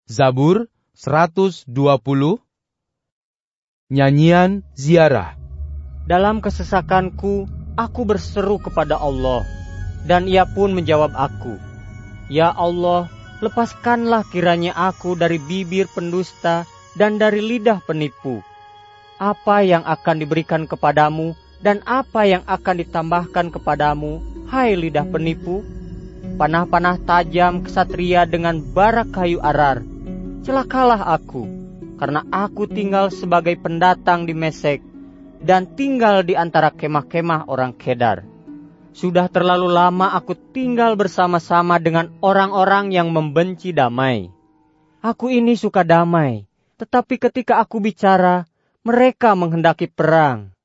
Zabur 120. Nyanyian ziarah. Dalam kesesakanku, aku berseru kepada Allah, dan Ia pun menjawab aku. Ya Allah, lepaskanlah kiranya aku dari bibir pendusta dan dari lidah penipu. Apa yang akan diberikan kepadamu dan apa yang akan ditambahkan kepadamu, hai lidah penipu? Panah-panah tajam kesatria dengan bara kayu arar. Celakalah aku, karena aku tinggal sebagai pendatang di Mesek dan tinggal di antara kemah-kemah orang Kedar. Sudah terlalu lama aku tinggal bersama-sama dengan orang-orang yang membenci damai. Aku ini suka damai, tetapi ketika aku bicara, mereka menghendaki perang.